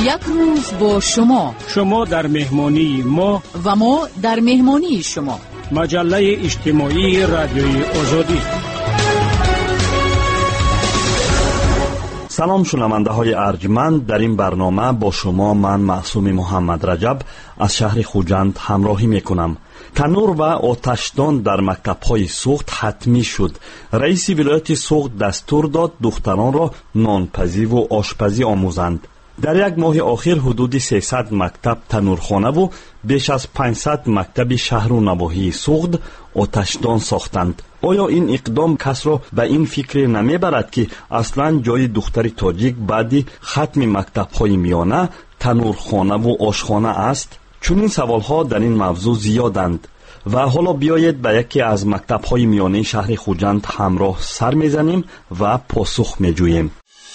یک روز با شما در مهمانی ما و ما در مهمانی شما. مجله اجتماعی رادیوی آزادی. سلام شنونده های ارجمند، در این برنامه با شما من معصوم محمد رجب از شهر خوجند همراهی میکنم. تنور و آتشدان در مکتب های سوخت حتمی شد. رئیس ولایت سوخت دستور داد دختران را نانپزی و آشپزی آموزند. در یک ماه آخر حدود 300 مکتب تنورخانه و بیش از 500 مکتب شهر و نواحی سوخت آتشدان ساختند. آیا این اقدام کس را به این فکر نمیبرد که اصلا جای دختر تاجیک بعدی ختم مکتب های میانه تنورخانه و آشخانه است؟ چون این سوال ها در این موضوع زیادند و حالا بیایید به یکی از مکتب های میانه شهر خوجند همراه سر میزنیم و پاسخ میجوییم.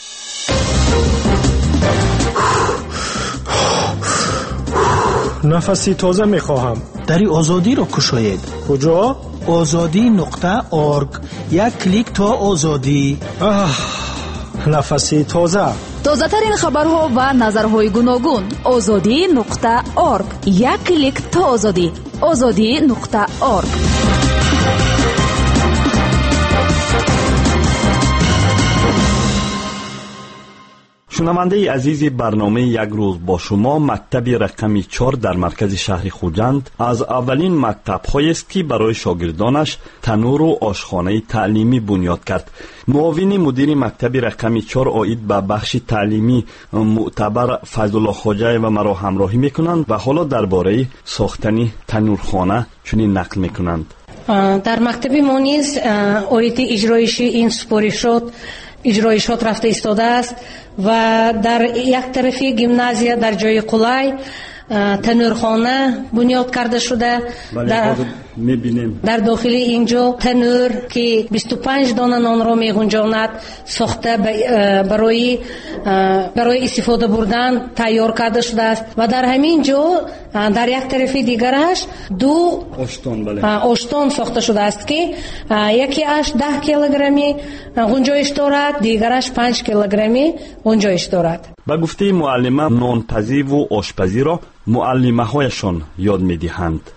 نفسی تازه میخواهم. دری آزادی را کشاید. کجا؟ azadi.org. یک کلیک تا آزادی. نفسی تازه. تازه ترین خبرها و نظرهای گوناگون. azadi.org. یک کلیک تا آزادی. azadi.org. شنونده عزیز برنامه یک روز با شما، مکتب رقم 4 در مرکز شهر خوجند از اولین مکتب هایی است که برای شاگردانش تنور و آشخانه تعلیمی بنیاد کرد. معاون مدیر مکتب رقم 4 عاید به بخش تعلیمی معتبر فضلالله خواجه و مرا همراهی میکنند و حالا درباره ساختن تنورخانه چنین نقل میکنند. در مکتب ما نیز عاید اجرایشی این اجرایشات رفته ایستاده است و در یک طرفی گیمنازیا در جای قلای تنورخانه بنیاد کرده شده. در داخل اینجا تنور که 25 دانه نان را میگنجاند ساخته برای استفاده بردن تیار کرده شده است و در همین جا در یک طرف دیگرش دو آشتان ساخته شده است که یکی اش 10 کیلوگرمی گنجایش دارد، دیگرش 5 کیلوگرمی گنجایش دارد. با گفته معلمه نانپزی و آشپزی را معلمه هایشان یاد میدهند.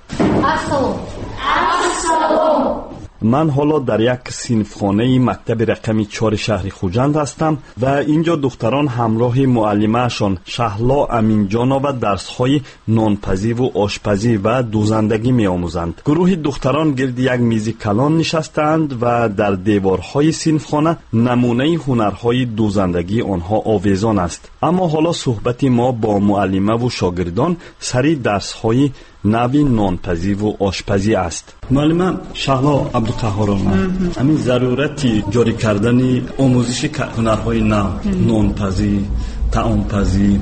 من حالا در یک صنفخانه مکتب رقم 4 شهر خوجند هستم و اینجا دختران همراه معلمه‌شان شهلا امینجانova درس‌های نانپزی و آشپزی و دوزندگی می‌آموزند. گروه دختران گرد یک میز کلان نشستند و در دیوارهای صنفخانه نمونه هنرهای دوزندگی آنها آویزان است. اما حالا صحبت ما با معلمه و شاگردان سری درس‌های نوی نانپزی و آشپزی است. معلمه شهلا عبدالقهارانه، همین ضرورتی جاری کردن آموزش هنرهای نو، نانپزی، طعامپزی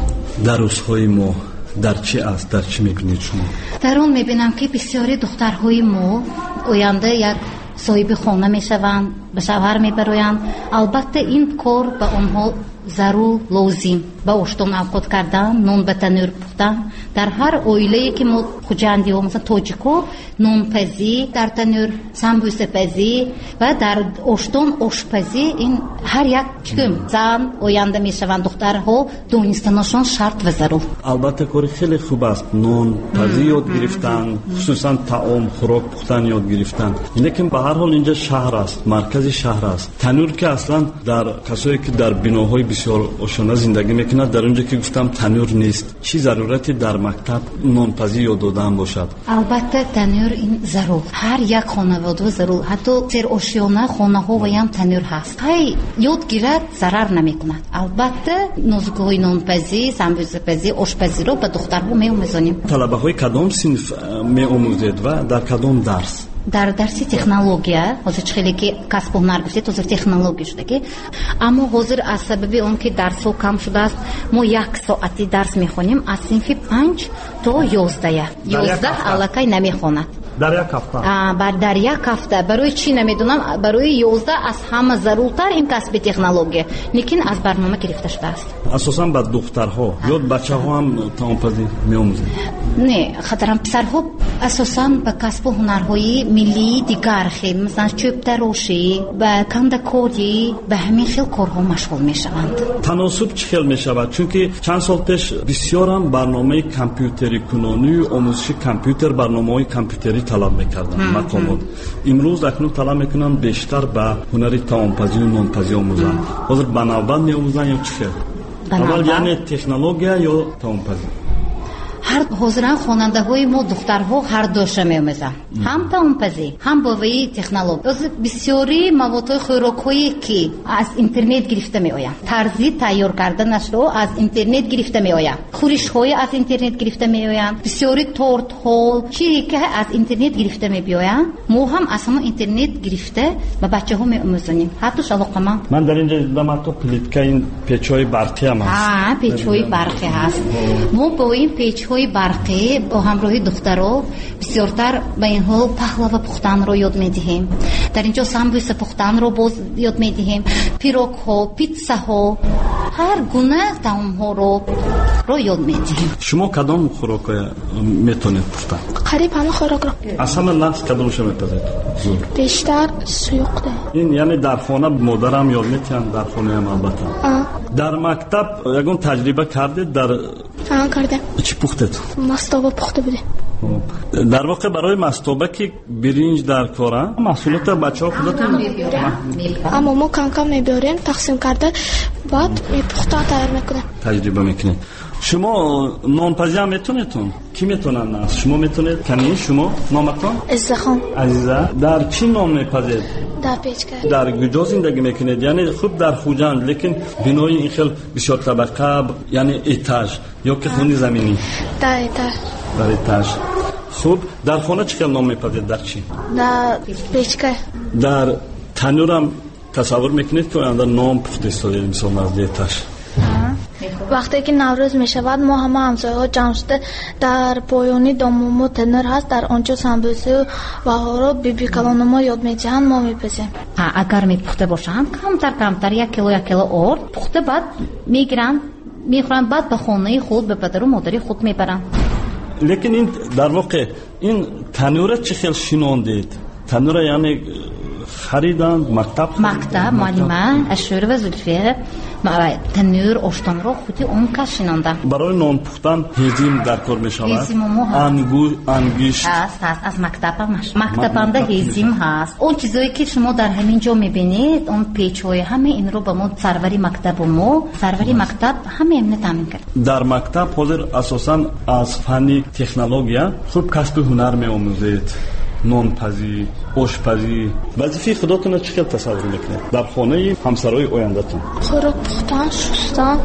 در روزهای ما در چی است؟ در چی میبینید شما؟ در اون میبینم که بسیاری دخترهای ما آینده یک صاحب خانه میشوند، به شوهر میبرویند. البته این کار به آنها ضرور لازم با اشتون اوقات کردن، نون به تنور پختن. در هر اویله‌ای که ما خوجندی ها مثلا تاجیکو نونپزی در تنور، سمبوسه پزی و در اشتون آشپزی، این هر یک کم زن آینده میشوند دخترها دانستنشان شرط و ضرور. البته کاری خیلی خوب است، نونپزی یاد گرفتن، خصوصا طعام خوراک پختن یاد گرفتن. لیکن به هر حال اینجا شهر است، مرکز شهر است. تنور که اصلا در کسایی که در بناهای بسیار آشنا زندگی میکنند در اونجا که گفتم تنور نیست. چی ضرورتی در مکتب نانپزی یاد دادن باشد؟ البته تنور این ضرور، هر یک خانواده ضرور، حتی سر آشیانه خانه ها و هم تنور هست. های یاد گیرد ضرر نمیکند. البته نوزگوهای نانپزی، سمبوسه پزی، آشپزی رو به دخترها میآموزانیم. طلبه های کدام صنف میآموزید و در کدام درس؟ در درسی تکنولوژیا، حاضر خیلی که کسب و هنر گفتید حاضر تکنولوژی شده که، اما حاضر از سبب اون که درس ها کم شده است ما 1 ساعتی درس میخونیم از صنف 5 تا 11 الکی نمیخواند. дар як ҳафта дар як ҳафта барои чӣ намедонам, барои 11 аз ҳама заруртар ин касби технология, лекин аз барнома гирифта шудааст. асосан ба духтарҳо ё бачаҳо ҳам таомпазӣ меомӯзанд? Не, хатарам писарҳо асосан ба касбу ҳунарҳои миллии дигар, хел масалан чӯбтарошӣ, ба кандакорӣ, ба ҳамин хел корҳо машғул мешаванд. таносуб чӣ хел мешавад? чунки чанд сол пеш бисёрам барномаи компютери кунонию омӯзиши компютер, барномаҳои компютерӣ талаб мекарданд мақомот. имрӯз акнун талаб мекунанд бештар ба ҳунари таомпазию нонпазӣ омӯзанд. ҳозир ба навбат меомӯзанд ё чӣ хел? аввал яъне технология ё таомпазӣ? ҳар ҳозиран хонандаҳои мо духтарҳо ҳар доша меомӯзанд, ҳам таомпазӣ, ҳам бовии технология. ҳозир бисёри маводҳои хӯрокҳое ки аз интернет гирифта меоянд, тарзи тайёр карданашро аз интернет гирифта меоянд, хӯришҳое аз интернет гирифта меоянд, бисёри тортҳо чизе ки аз интернет гирифта мебиёянд, мо ҳам аз ҳамон интернет гирифта ба бачаҳо меомӯзонем. ҳатуш алоқаманд. ман дар инҷа дидам ҳатто плитка ин печҳои барқӣ ҳам ҳаст. печҳои барқӣ ҳаст. мо бо ин печҳои барқӣ бо ҳамроҳи духтаро бисёртар ба инҳо паҳлава пухтанро ёд медиҳем. дар инҷо самбуса пухтанро боз ёд медиҳем, пирогҳо, питсаҳо, ҳар гуна таомҳоро ёд медиҳем. шумо кадом хӯрокҳо метавонед пухтан? қариб ҳама хӯрокро. аз ҳама нағз кадомашо мепазед? бештар суюқда. ин яъне дар хона модарам ёд метиҳанд, дар хонаам албатта. дар мактаб ягон таҷриба кардед? кардем. чӣ пухтед? мастоба пухта будем. дар воқеъ барои мастоба ки биринҷ дар кора маҳсулота бачаҳо худатон аммо мо кам мебиёрем, тақсим карда баъд мепухта тайёр мекунем. таҷриба мекунед. шумо нонпазӣ ҳам метонед? ки метонад? шумо метонед? кани шумо номатон? Иззахон. азиза, дар чӣ нон мепазед? дар печка. дар куҷо зиндагӣ мекунед? яъне хуб дар хуҷанд, лекин бинои ин хел бисёр табақа, яъне этаж ё ки хуни заминӣ? дар этаж. дар этаж. хуб, дар хона чӣ хел нон мепазед? дар чӣ? дар печка. дар танӯрам тасаввур мекунед ки оянда нон пухта истодед мисол назди этаж? вақте ки наврӯз мешавад, мо ҳама ҳамсояҳо ҷамъ шуда дар поёни домумо танӯр ҳаст, дар онҷо самбусу ваҳоро бибикалонумо ёд медиҳанд, мо мепазем. агар мепухта бошанд камтар 1 кило орд пухта баъд мегиранд, мехӯранд, баъд ба хонаи худ ба падару модари худ мебаранд. лекин ин дар воқеъ ин танӯра чӣ хел шинондед? танӯра яъне хариданд? мактаб муаллима Ашурова Зульфия танӯр оштонро худи он кас шинонда. барои нон пухтан ҳезим дар кор мешавад? ангиш ҳаст, аз мактабанда ҳезим ҳаст. он чизое ки шумо дар ҳамин ҷо мебинед, он печҳои ҳама инро ба мо сарвари мактабу мо сарвари мактаб ҳама имна таъмин кард. дар мактаб ҳозир асосан аз фанни технология хуб касби ҳунар меомӯзед. нонпазӣ, ошпазӣ. вазифаи худотонро чӣ хел тасаввур мекунед дар хонаи ҳамсарои ояндатон? хӯрок пухтан, шустан,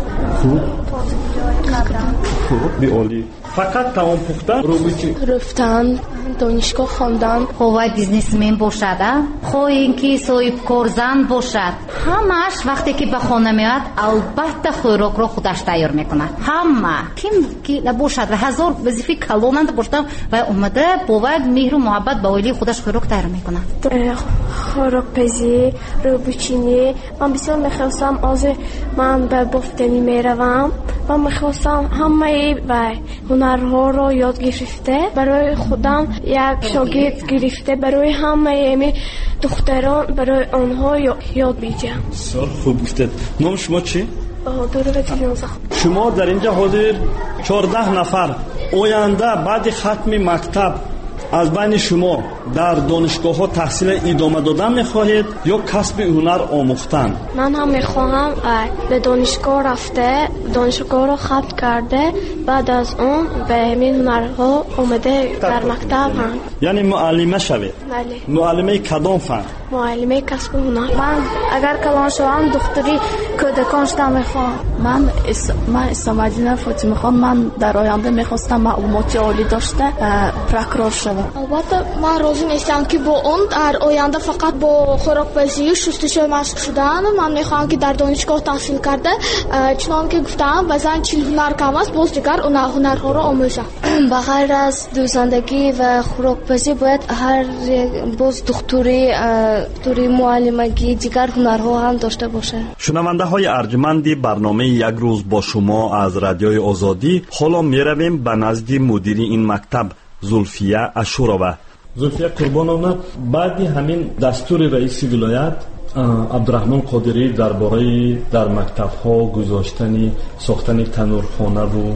биолӣ. фақат таом пухтан, рӯфтан, донишгоҳ хондан. ҳовай бизнесмен бошад, хоҳ ин ки соҳибкорзан бошад, ҳамаш вақте ки ба хона меояд албатта хӯрокро худаш тайёр мекунад. ҳама ким ки бошад ва ҳазор вазифаи калонанд бошад, вай омада бовай меҳру муҳаббат ба оилаи худаш хӯрок тайёр мекунад. хӯрокпазӣ, рӯбучинӣ. ман бисёр мехостам озир ман ба бофтанӣ меравам. ман мехостам ҳамаи ҳунарҳоро ёд гирифта, барои худам як шогирд гирифта, барои ҳамаи духтарон, барои онҳо ёд медиҳам. бисёр хуб гуфтед. номи шумо чӣ? Баҳодурова Дилноза. шумо дар инҷа ҳозир 14 нафар оянда баъди хатми мактаб аз байни шумо дар донишгоҳҳо таҳсил идома додан мехоҳед ё касби ҳунар омӯхтан? ман ҳам мехоҳам ба донишгоҳ рафта, донишгоҳро хатм карда, баъд аз он ба ҳамин ҳунарҳо омада дар мактаб ҳам. яъне муаллима шавед? бале. муаллимаи кадом фан? معلمه کسب هنر. من اگر کلان شوم دختری کودکان شدم میخوام. من اسم مدینه فاطمه خان. من در آینده میخواستم معلومات عالی داشته پروکورور شوم. البته من راضی نیستم که با اون در آینده فقط با خوراکپزی شستشوی مشغول شدن. من میخوام که در دانشگاه تحصیل کرده چنان که گفتم بزن چیل هنر کم است باز دیگر هنرها را آموزم. بغیر از دوزندگی و خوراکپزی باید هر باز دکتری معلمگی دیگر هنرها هم داشته باشه. شنونده های ارجمندی برنامه یک روز با شما از رادیوی آزادی، حالا می رویم به نزد مدیر این مکتب زلفیه اشورова. زلفیه قربانونا، بعد همین دستور رئیس ولایت عبدالرحمن قادری درباره در مکتب ها گذاشتن ساختن تنورخانه و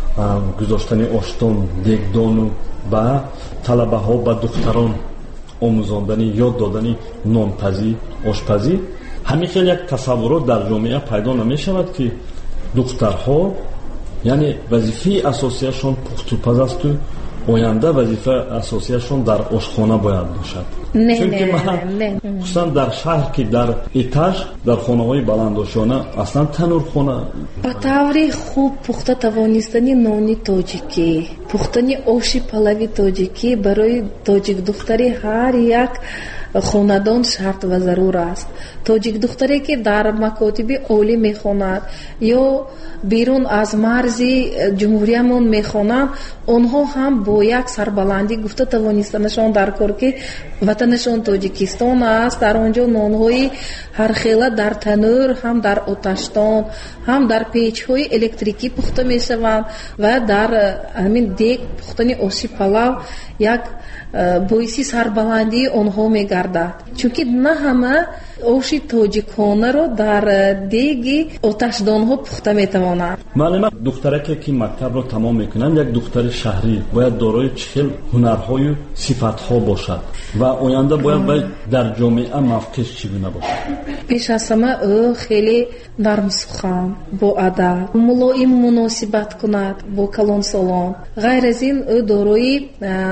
گذاشتن آشتان دگدان و با طلبه ها با دختران آموزاندن یاد دادن نانپزی آشپزی، همین خیلی یک تصورات در جامعه پیدا نمی شود که دخترها یعنی وظیفه اساسیشان پختوپز است و آینده وظیفه اساسیشان در آشخانه باید باشد. چون من خصوصا در شهر که در اتاج در خانه های بلنداشانه اصلا تنور خانه با طوری خوب پخته توانستنی نانی تاجیکی، پختنی آشی پلوی تاجیکی برای تاجیک دختری هر یک خاندان شرط و ضرور است. تاجیک دختری که در مکاتب عالی میخواند یا بیرون از مرزی جمهوریمون میخوانند، آنها هم با یک سربلندی گفته توانستنشان در کار که وطنشان تاجیکستان است. در آنجا نانهای هر خیله در تنور، هم در آتشدان، هم در پیچ‌های الکتریکی پخته میشوند و در همین دیگ پختن آشی پلو یک باعثی سربلندی آنها میگردد. چونکه نه همه آشی تاجیکانه رو در دیگ آتشدان ها پخته میتوانند. معلومه دخترکی که مکتب رو تمام میکنند یک دختر شهری باید دارای چهل هنرهای و صفتها باشد و آینده باید در جامعه موقعش چگونه باشد. پیش از همه او خیلی نرم سخن، با ادب، ملایم مناسبت کند با کلان سالان. غیر از این او دارای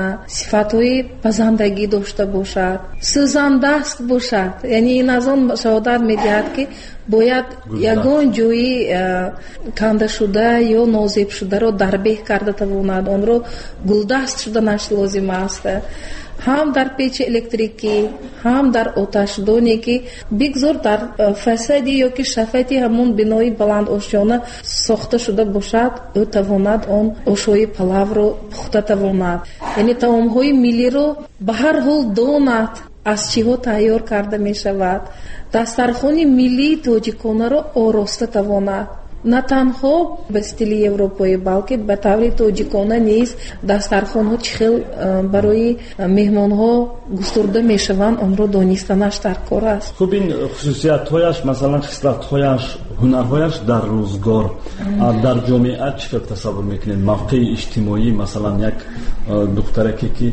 صفتهای پسندگی داشته باشد، سوزندست باشد. یعنی این از آن شهادت میدهد که باید یگان جایی کنده شده یا نازیب شده رو دربه کرده تواند، آن رو گلدست شدنش لازم است. هم در پیچ الکتریکی، هم در آتشدانی که بگذار در فسادی یا که شفاتی همون بنای بلند آشیانه ساخته شده باشد، او تواند آن آشوی پلو رو پخته تواند. یعنی طعام‌های ملی رو به هر حال داند از چیها تیار کرده می شود. دسترخوان ملی تاجیکانه رو آراسته تواند. نه تنها به استیل اروپایی بلکه به طور تاجیکانه نیز دسترخوان ها چخیل برای مهمان ها گسترده می شوند، آن را دانستنش در کار است. خب این خصوصیت هایش، مثلا خصلت هایش، هنرهایش در روزگار در جامعه چقدر تصور میکنید؟ موقع اجتماعی مثلا یک دخترکی که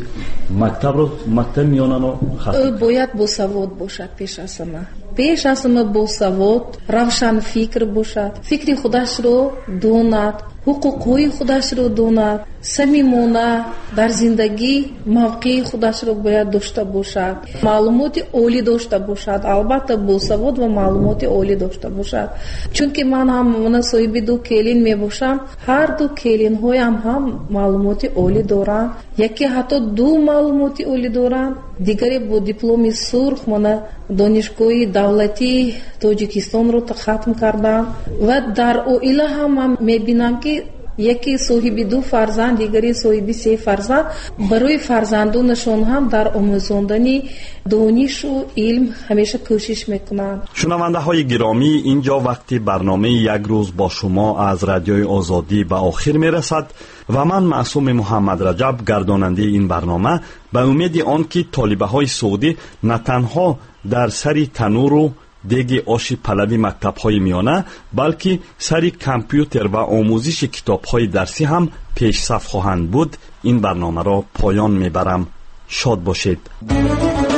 مکتب میانه رو باید با سواد باشد. پیش از همه با سواد، روشن فکر باشد، فکر خودش رو داند، حقوقهای خودش رو داند، صمیمانه در زندگی موقع خودش رو باید داشته باشد، معلومات عالی داشته باشد. البته با سواد و معلومات عالی داشته باشد. چون که من صاحب دو کلین می باشم، هر دو کلین هایم هم معلومات عالی دارند. یکی حتی دو معلومات عالی دارند، دیگری با دیپلم سرخ من دانشگاه دولتی تاجیکستان رو ختم کردم و در اویله هم میبینم که یکی صاحب دو فرزند، دیگری صاحب 3 فرزند. برای فرزندانشون هم در آموزاندن دانش و علم همیشه کوشش میکنند. شنونده های گرامی، اینجا وقتی برنامه یک روز با شما از رادیوی آزادی به آخر میرسد و من معصوم محمد رجب گرداننده این برنامه به امید آن که طالبه های سعودی نه تنها در سری تنور و دیگه آشی پلوی مکتب های میانه، بلکه سری کامپیوتر و آموزش کتاب های درسی هم پیش صف خواهند بود. این برنامه را پایان میبرم. شاد باشید.